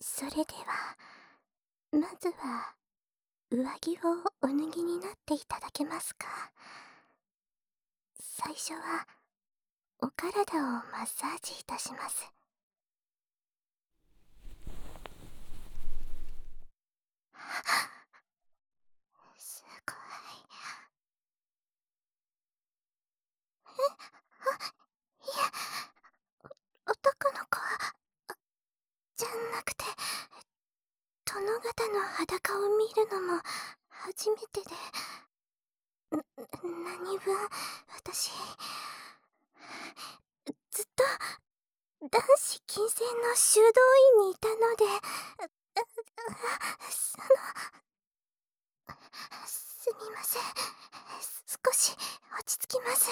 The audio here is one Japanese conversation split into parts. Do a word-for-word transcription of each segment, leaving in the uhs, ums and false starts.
それでは、まずは、上着をお脱ぎになっていただけますか。最初は、お体をマッサージいたします。すごい。え、あ、いえ、男の子じゃなくて、殿方の裸を見るのも初めてで、な、何分、私、ずっと、男子禁制の修道院にいたので、その、すみません。少し落ち着きます。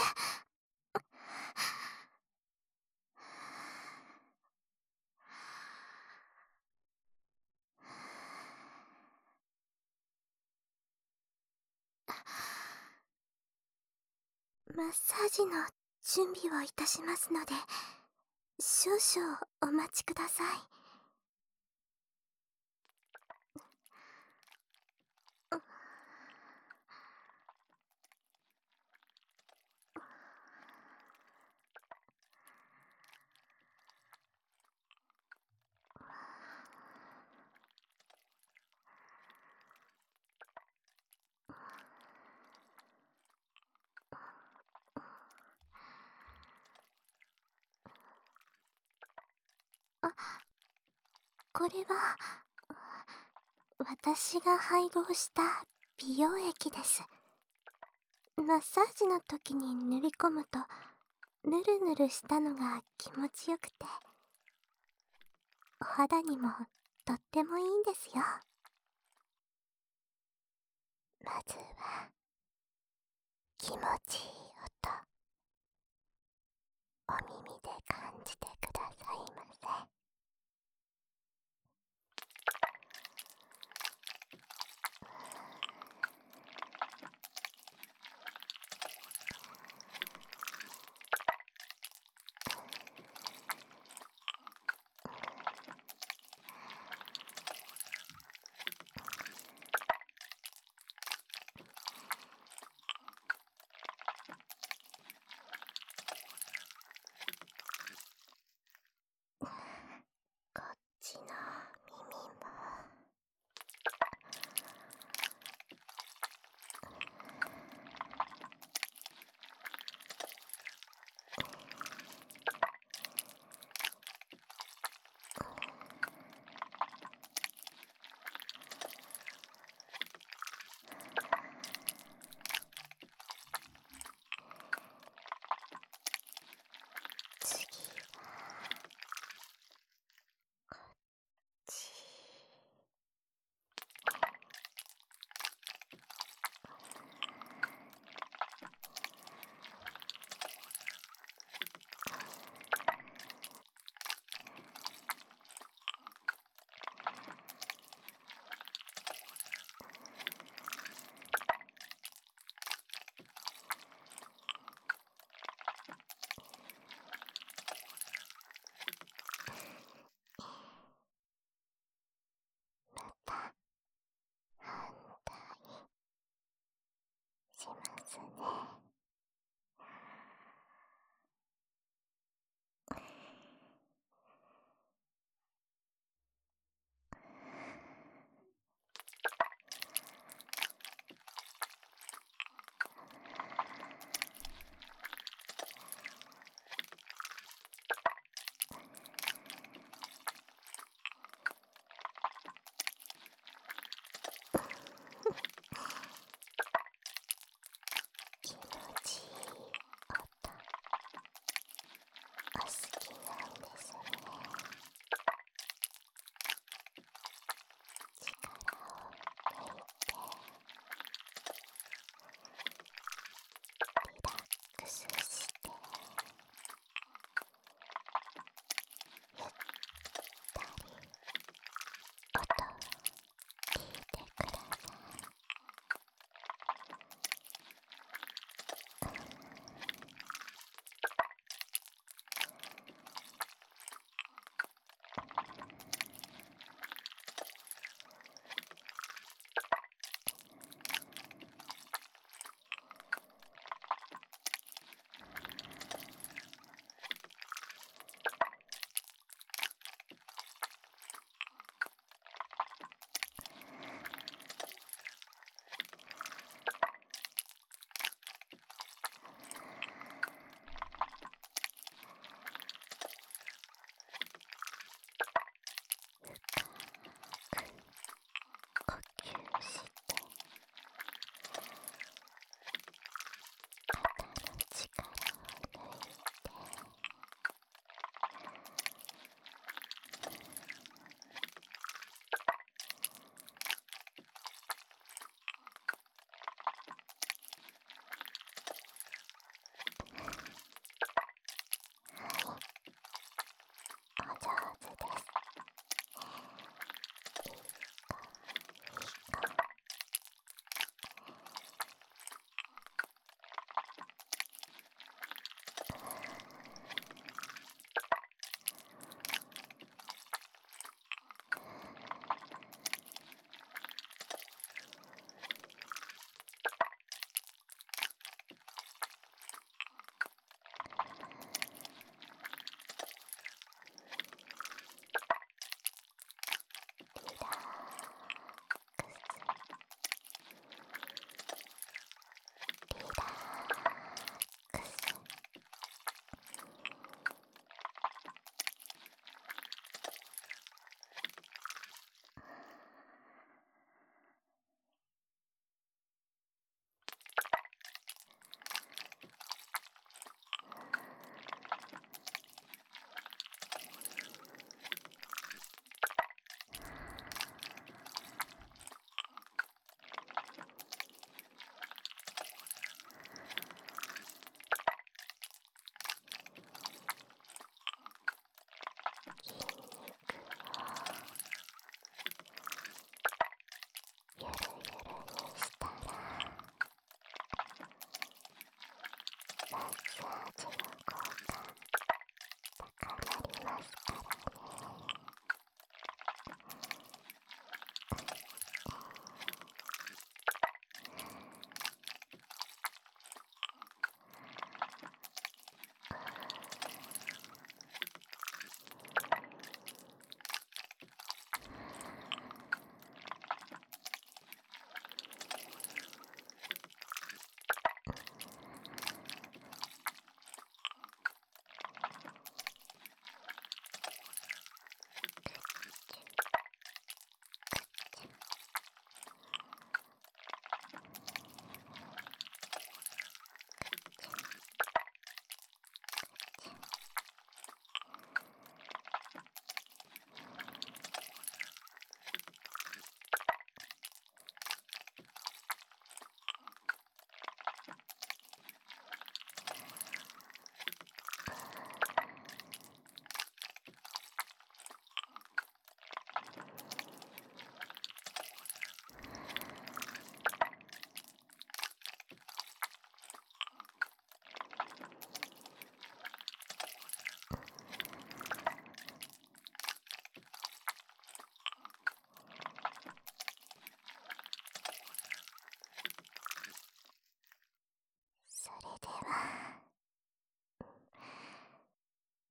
マッサージの準備をいたしますので、少々お待ちください。あ、これは、私が配合した美容液です。マッサージの時に塗り込むと、ぬるぬるしたのが気持ちよくて、お肌にもとってもいいんですよ。まずは、気持ちいい音、お耳で感じてくださいませ。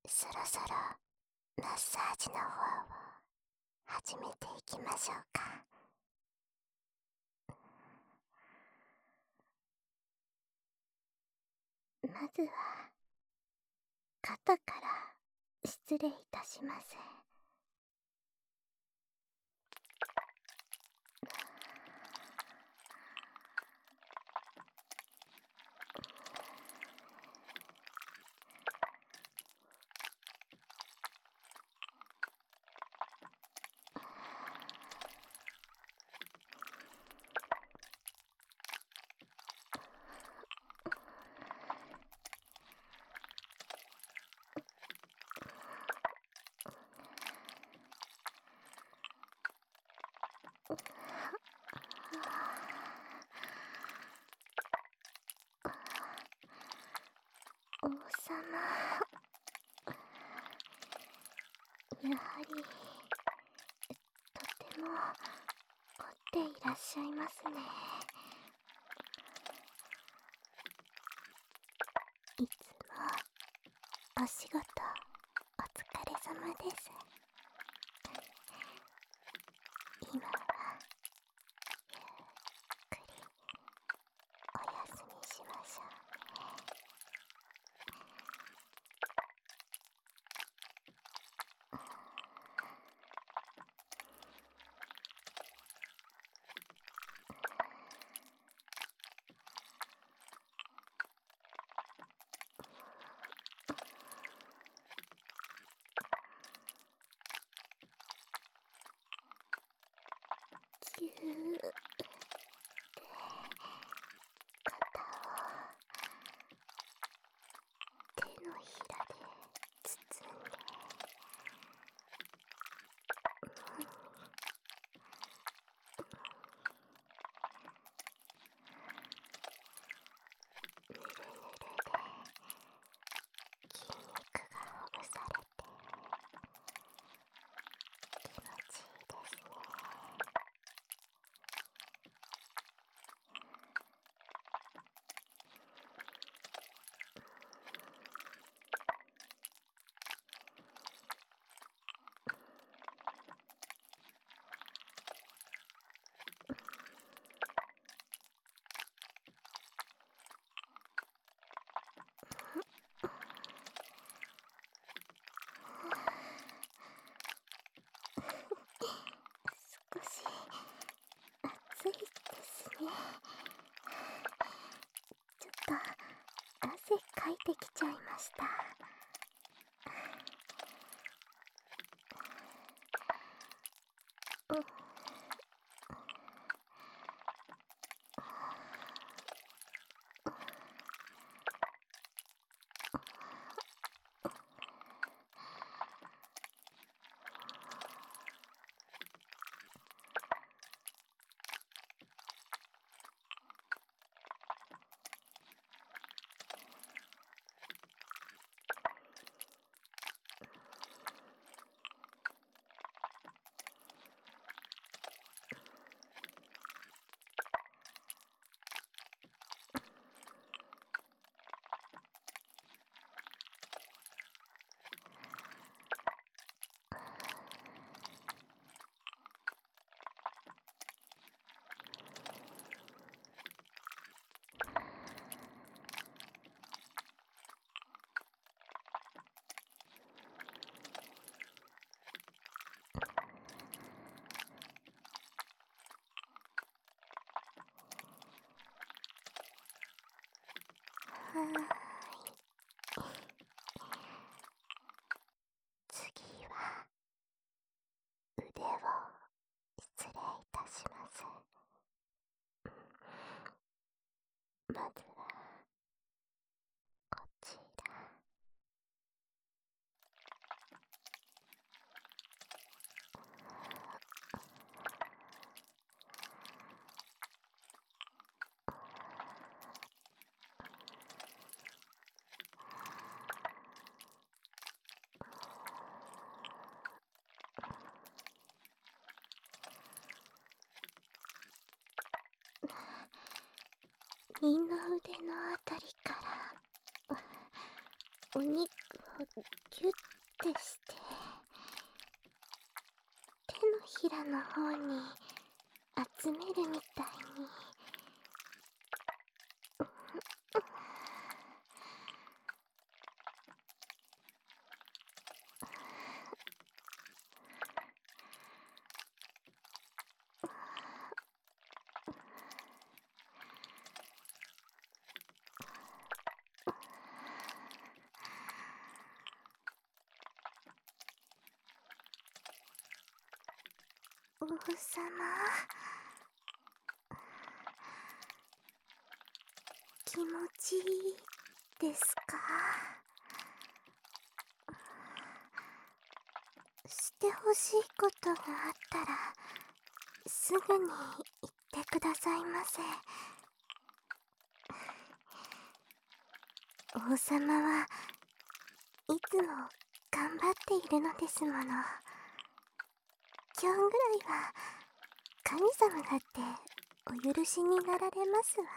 そろそろマッサージの方を始めていきましょうか。まずは肩から失礼いたします。王様、やはりとても凝っていらっしゃいますね。いつもお仕事お疲れ様です。今はゆっくりお休みしましょうね。ぎゅーって肩を手のひらで包んで、ぬるぬるで筋肉がほぐされて気持ちいいですね。少し暑いですね。ちょっと汗かいてきちゃいました。うん。はーい。次は腕を失礼いたします。まずはこちら。二の腕のあたりからお肉をギュッてして手のひらの方に集めるみたいに。王様、気持ちいいですか？してほしいことがあったらすぐに言ってくださいませ。王様はいつも頑張っているのですもの。今日ぐらいは神様だってお許しになられますわ。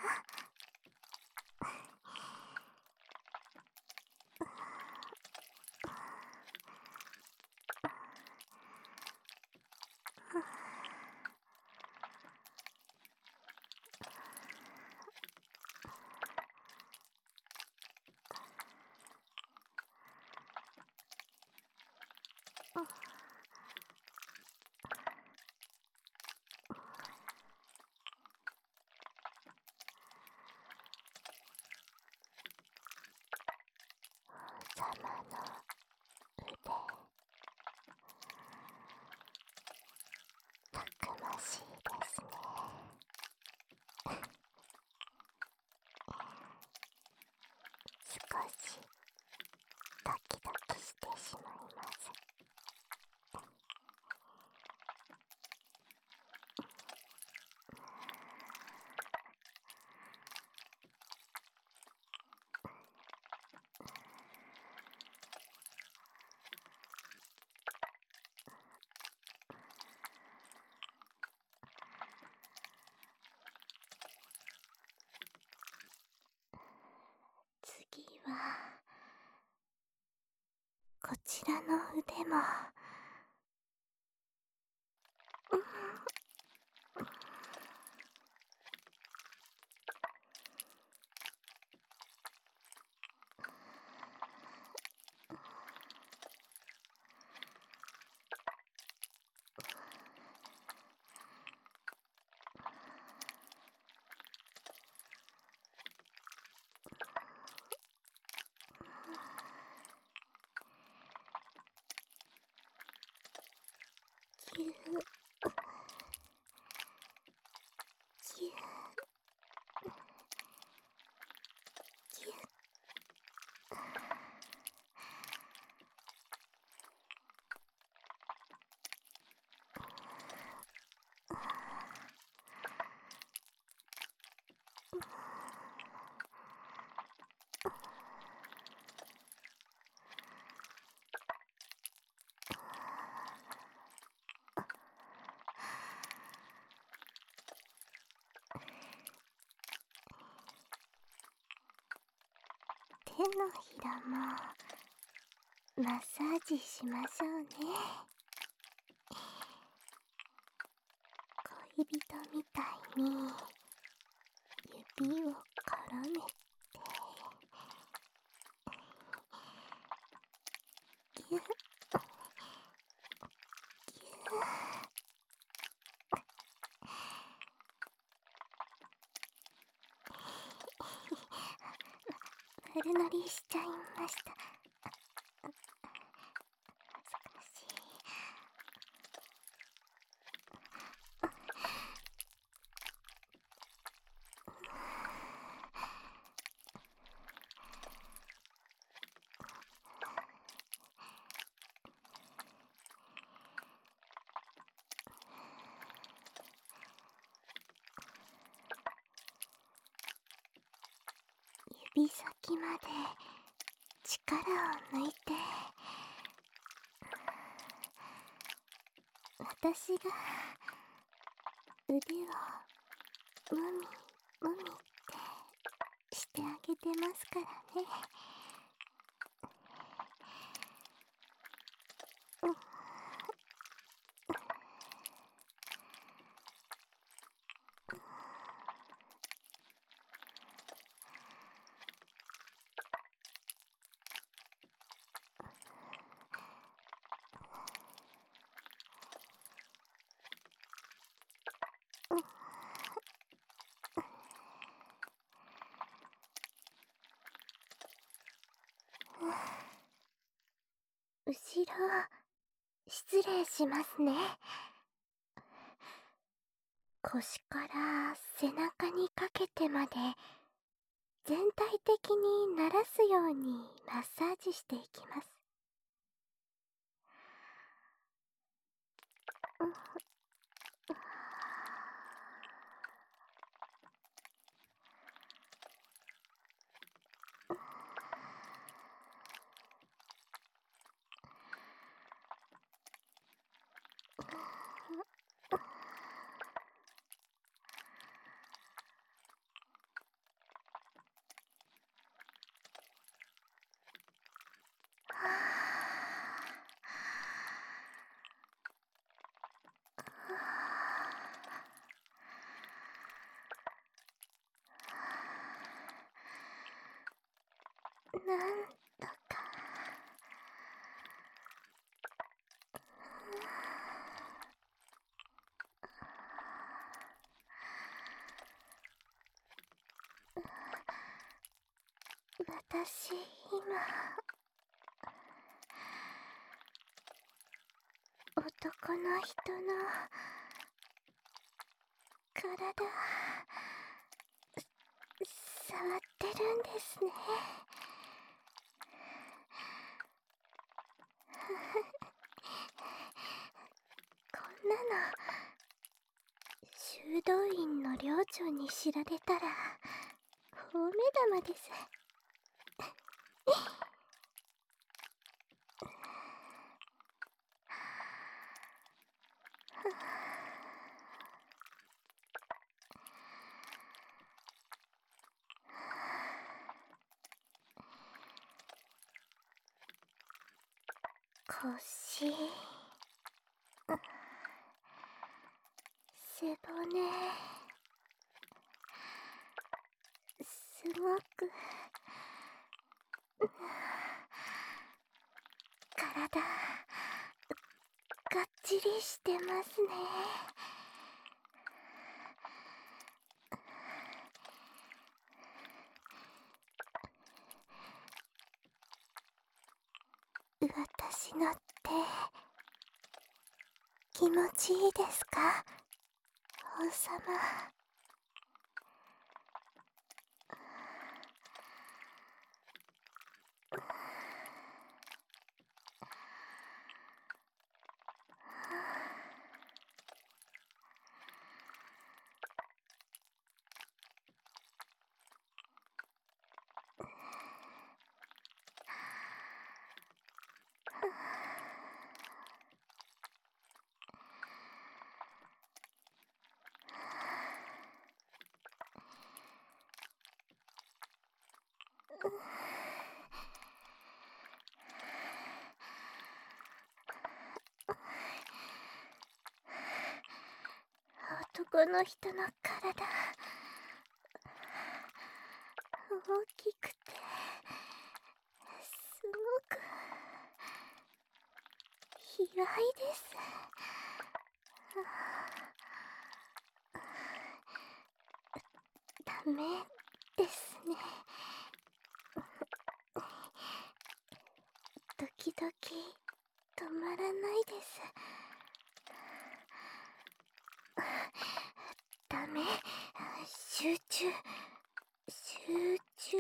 王様の腕、たくましいですね。少しドキドキしてしまいます。次はこちらの腕も。ぎゅーぎゅーぎゅー。手のひらもマッサージしましょうね。恋人みたいに指を絡めてぎゅっぎゅっ。悪乗りしちゃいました。恥ずかしい。指先まで力を抜いて、私が腕をもみもみってしてあげてますからね。 後ろ、失礼しますね。腰から背中にかけてまで全体的に慣らすようにマッサージしていきます。なんだか私今男の人の体触ってるんですね。こんなの修道院の寮長に知られたら大目玉です。腰、背骨、すごく体がっちりしてますね。私の手気持ちいいですか、王様。男の人の体大きくてすごく広いです。ダメですね。時々止まらないです。ダメ、集中集中。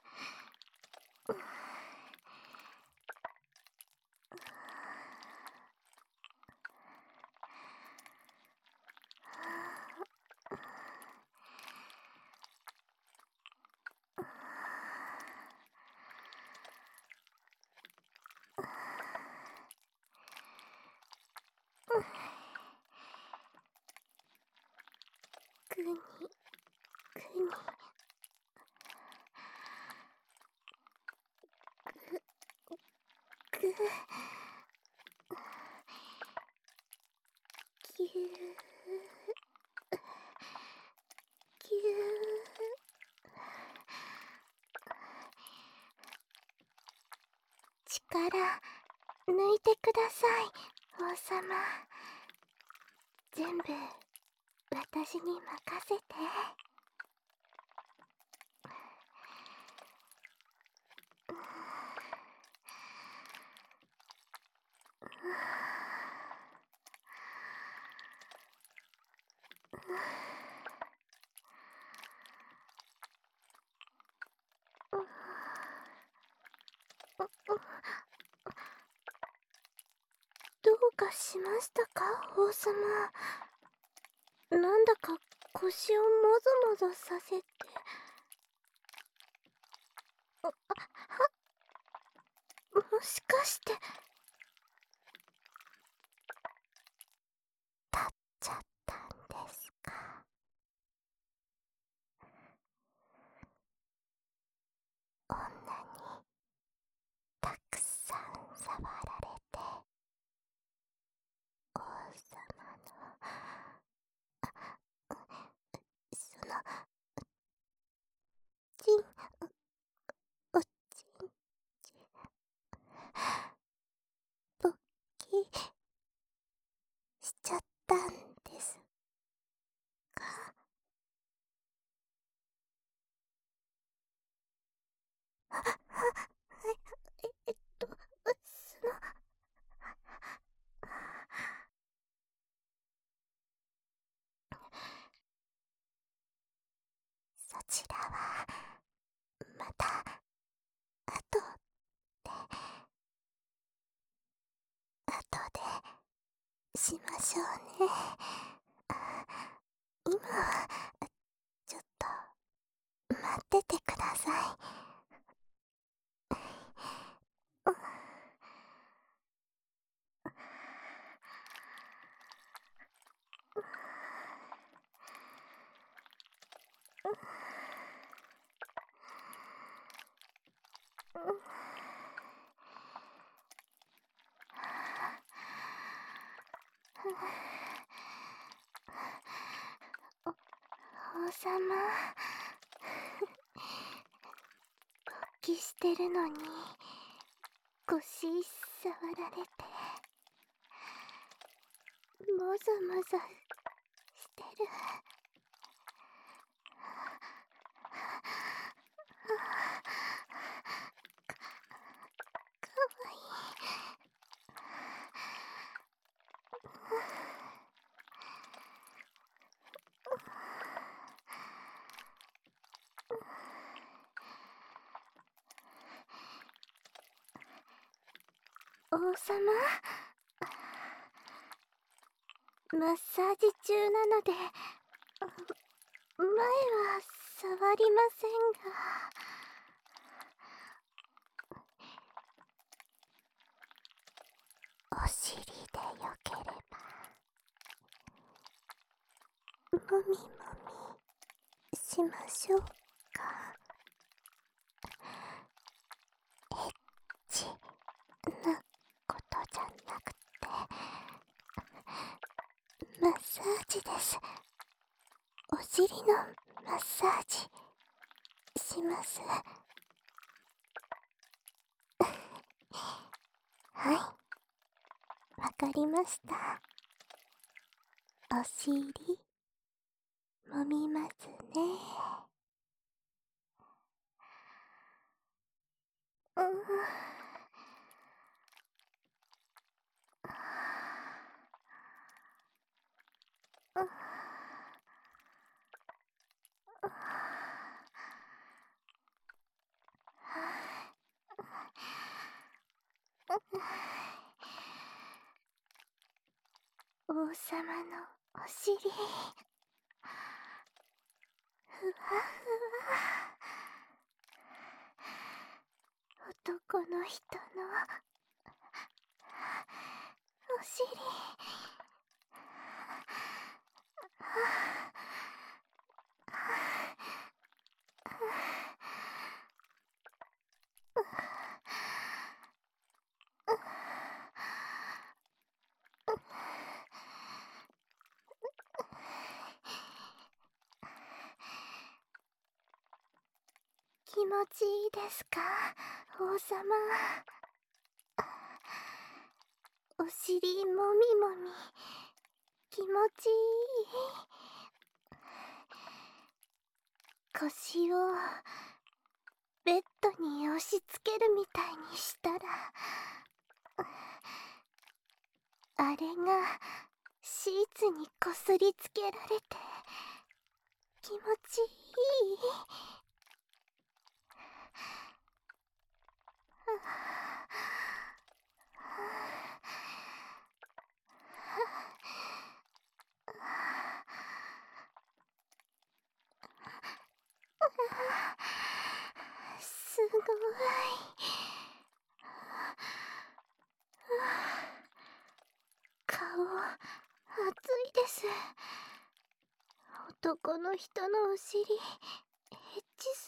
グニグニぐぐぎゅーぎゅー。力抜いてください、王様。全部私に任せて。 どうかしましたか、王様。なんだか腰をもぞもぞさせて。あはもしかして立っちゃったんですか。女にたくさん触られて王様のそのちんおちんちポッキしちゃったんですか。ははいえっとそのそちらはまた後で後でしましょうね。今はちょっと待っててください。王様、勃起してるのに腰触られてもぞもぞしてる。かわいい。王様、マッサージ中なので前は触りませんが。お尻でよければもみもみしましょうか。エッチなことじゃなくてマッサージです。お尻のマッサージします。はい、わかりました。お尻もみますね。うん。王様のお尻ふわふわ。男の人のお尻気持ちいいですか、王様。お尻もみもみ気持ちいい。腰をベッドに押し付けるみたいにしたらあれがシーツにこすりつけられて気持ちいい。すごい。顔熱いです。男の人のお尻エッチす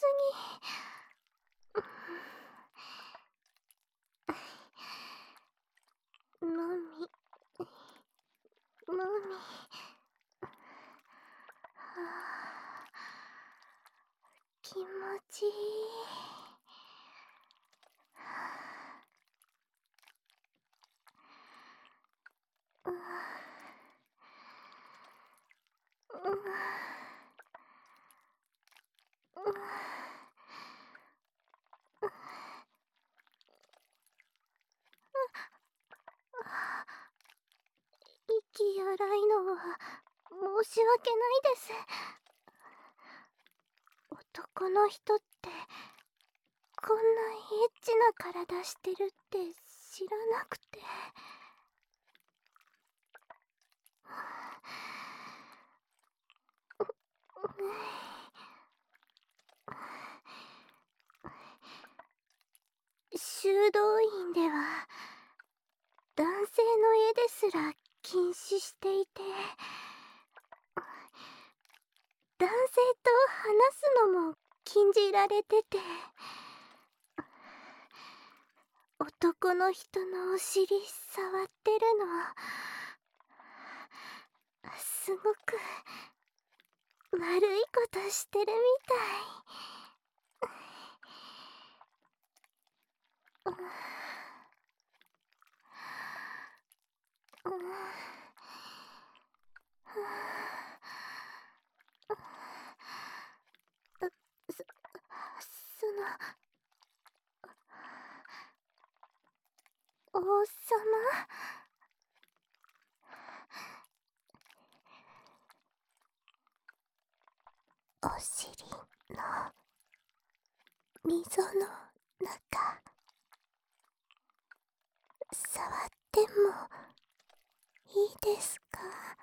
ぎ。のみのみ。はあ、気持ちいい。ううう息荒いのは申し訳ないです。男の人ってこんなエッチな体してるって知らなくて。修道院では男性の絵ですら禁止していて、男性と話すのも禁じられてて、男の人のお尻触ってるのすごく悪いことしてるみたい。ううそその王様、お尻の溝の中触ってもいいですか？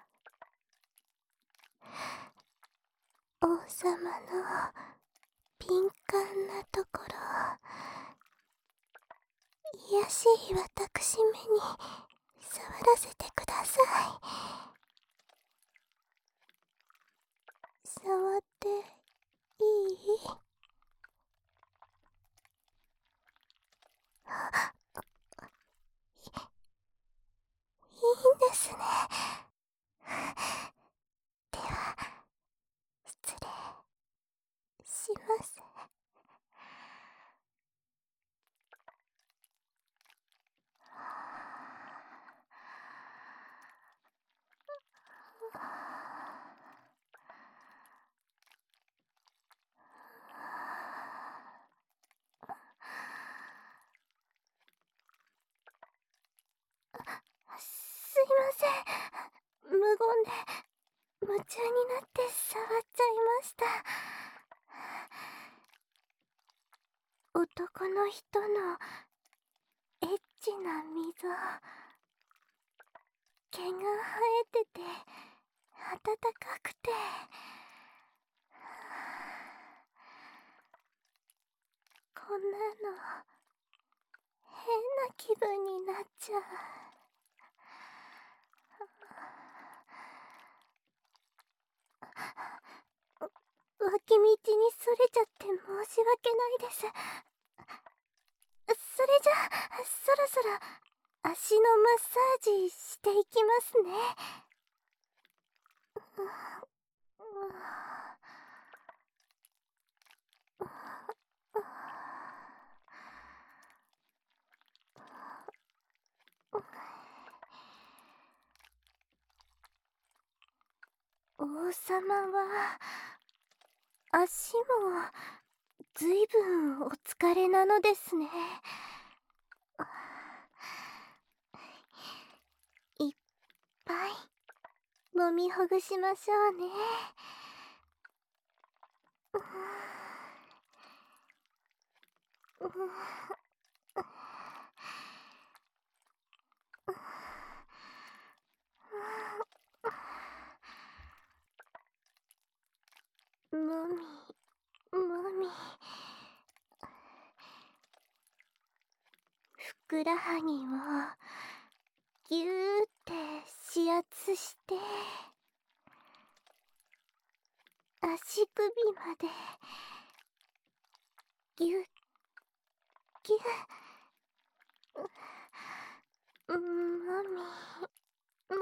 王様の敏感なところ、卑しい私めに触らせてください。触っていい？いいんですね。では失礼します。すいません、無言で夢中になって触っちゃいました。男の人のエッチな溝、毛が生えてて暖かくて、こんなの変な気分になっちゃう。脇道にそれちゃって申し訳ないです。それじゃあそろそろ足のマッサージしていきますね。王様は足もずいぶんお疲れなのですね。いっぱい揉みほぐしましょうね。うーもみもみ、ふくらはぎをぎゅーって指圧して、足首までぎゅっぎゅっ、もみもみ、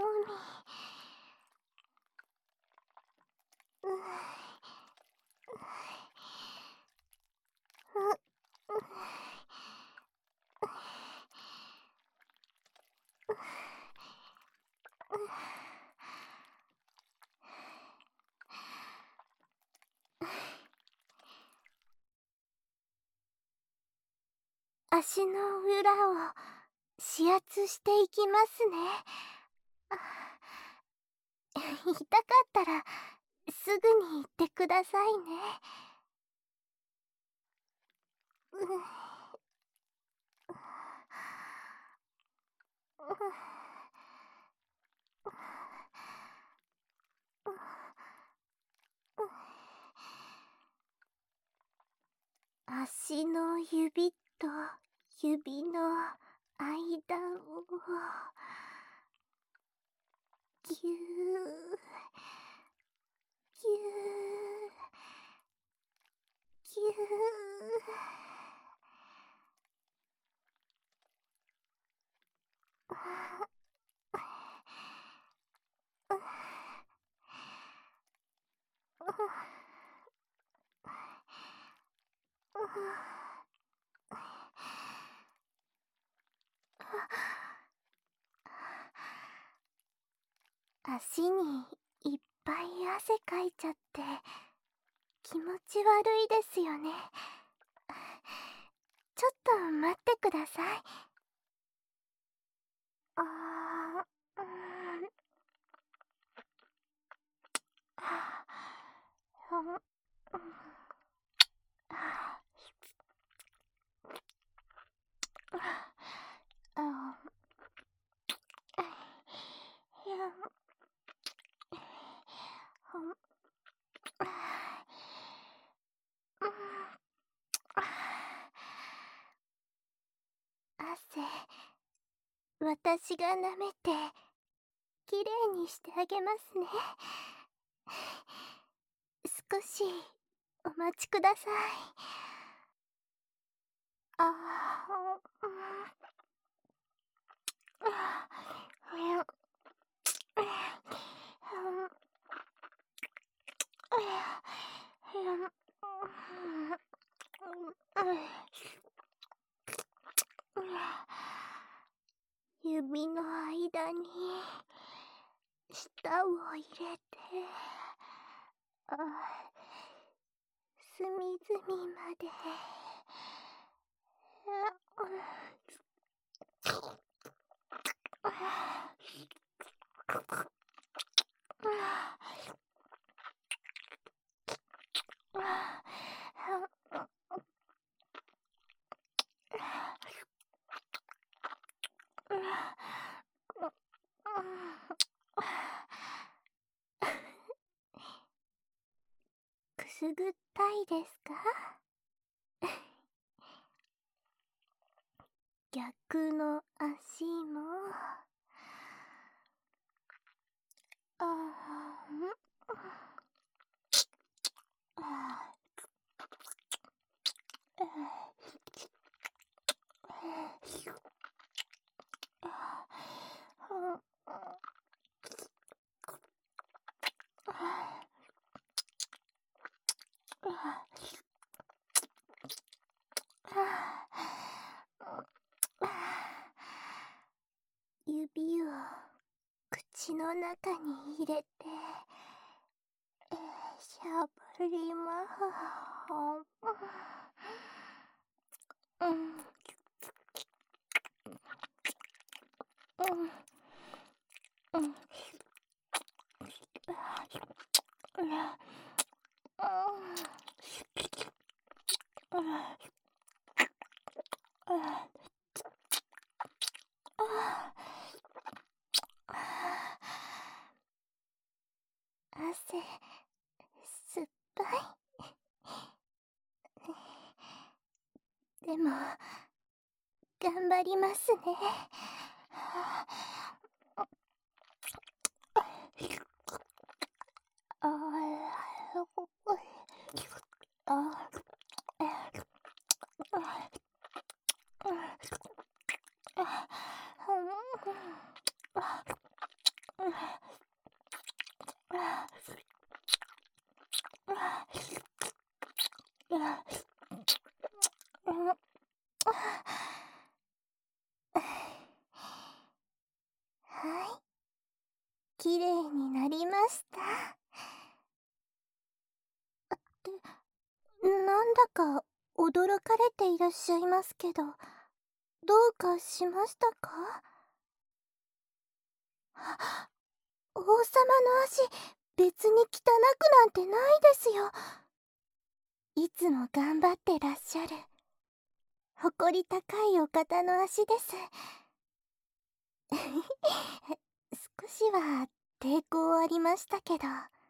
ううう足の裏を指圧していきますね。痛かったらすぐに言ってくださいね。うう足の指と指の間をぎゅーぎゅーぎゅー。足にいっぱい汗かいちゃって気持ち悪いですよね。ちょっと待ってください。あー、うーん、はぁ、うん、うん、あー、あー、いや、ほん、うん、汗、私が舐めてきれいにしてあげますね。少しお待ちください。あー、うん、あー、うん、指の間に舌を入れて、あ、隅々まで、くすぐったいですか？逆の足も、あー、あ指を口の中に入れて、えー、しゃぶります。うん、うん、うん、うん、 汗、酸っぱい。でも、頑張りますね。ああ、はい、きれいになりました。ってなんだか驚かれていらっしゃいますけど、どうかしましたか？王様の足、別に汚くなんてないですよ。いつも頑張ってらっしゃる誇り高いお方の足です。少しは抵抗ありましたけど、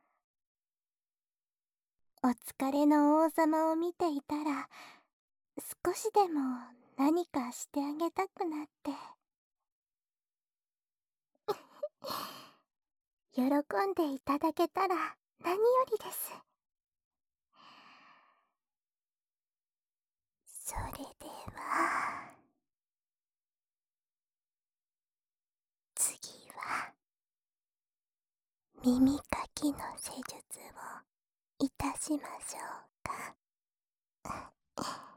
お疲れの王様を見ていたら、少しでも何かしてあげたくなって。喜んでいただけたら何よりです。それでは、次は耳かきの施術をいたしましょうか。